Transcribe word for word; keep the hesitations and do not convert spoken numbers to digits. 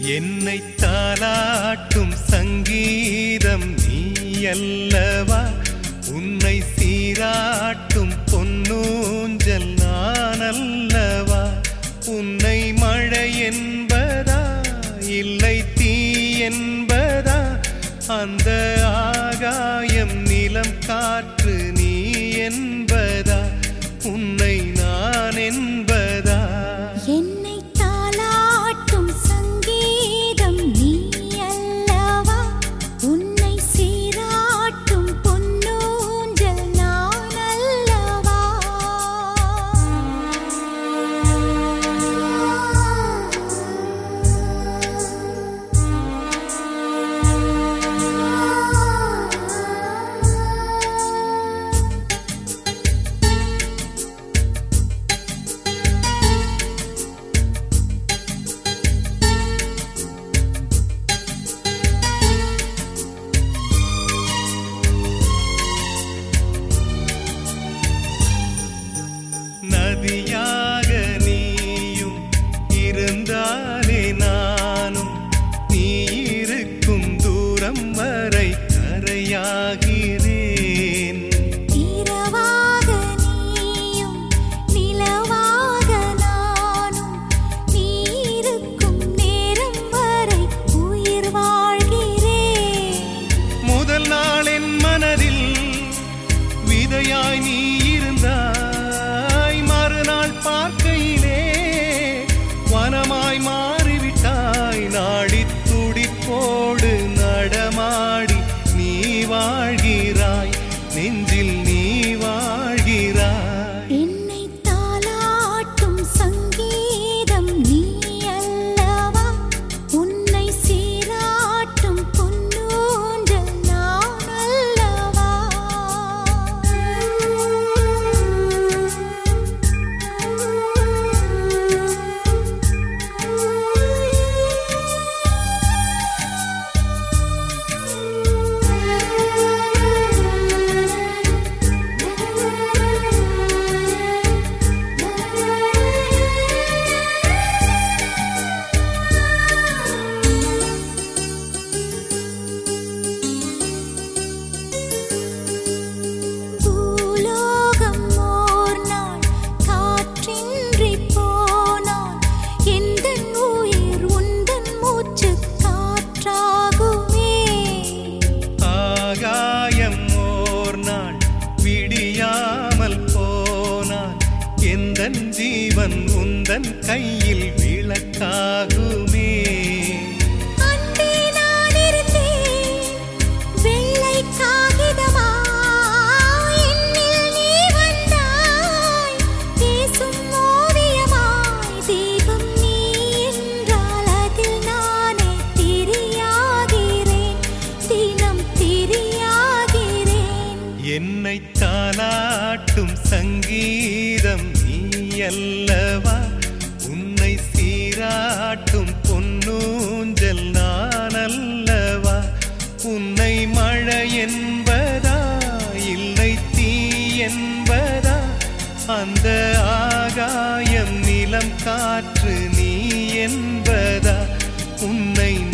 என்னை தாலாட்டும் சங்கீதம் நீ அல்லவா, உன்னை சீராட்டும் பொன்னூஞ்சல் நான் அல்லவா. உன்னை மழை என்பதா இல்லை தீ என்பதா, அந்த ஆகாயம் நிலம் காற்று நீ என்பதா, உன்னை நான் என்பதா. என்னை தாலாட்டும் சங்கீதம் நீ அல்லவா, உன்னை சீராட்டும் பொன்னூஞ்சல் நான் அல்லவா. நதியாக நீயும் இருந்தாலே நானும், நீ இருக்கும் தூரம் வரை கரையாகிறேன். இரவாக நீயும் நிலவாக நானும், நீ இருக்கும் நேரம் வரை உயிர் வாழ்கிறேன். முதல் நாள் என் மனதில் விதையாய் நீ இருந்தாய், மறுநாள் பார்க்கையிலே வனமாய் மாறிவிட்டாய். நாடி துடிப்போடு நடமாடி நீ வாழ்கிறாய், நெஞ்சில் நீ வாழ்கிறாய். என்னை தாலாட்டும் சங்கீதம் நீ அல்லவா, உன்னை சீராட்டும் பொன்னூஞ்சல் நான் அல்லவா. பூலோகம் ஓர் நாள் காற்றின்றி போனால், எந்தன் உயிர் உந்தன் மூச்சு காற்றாகுமே. ஆகாயம் ஓர் நாள் விடியாமல் போனால், எந்தன் ஜீவன் உந்தன் கையில் விளக்காகுமே. அன்பே நான் இருந்தேன் வெள்ளை காகிதமாய், என்னில் நீ வந்தாய் பேசும் ஓவியமாய். தீபம் நீ என்றால் அதில் நானே திரியாகிறேன், தினம் திரியாகிறேன். என்னை தாலாட்டும் சங்கீதம் நீ அல்லவா, உன்னை சீராட்டும் பொன்னூஞ்சல் நான் அல்லவா. உன்னை மழை என்பதா இல்லை தீ என்பதா, அந்த ஆகாயம் நிலம் காற்று நீ என்பதா, உன்னை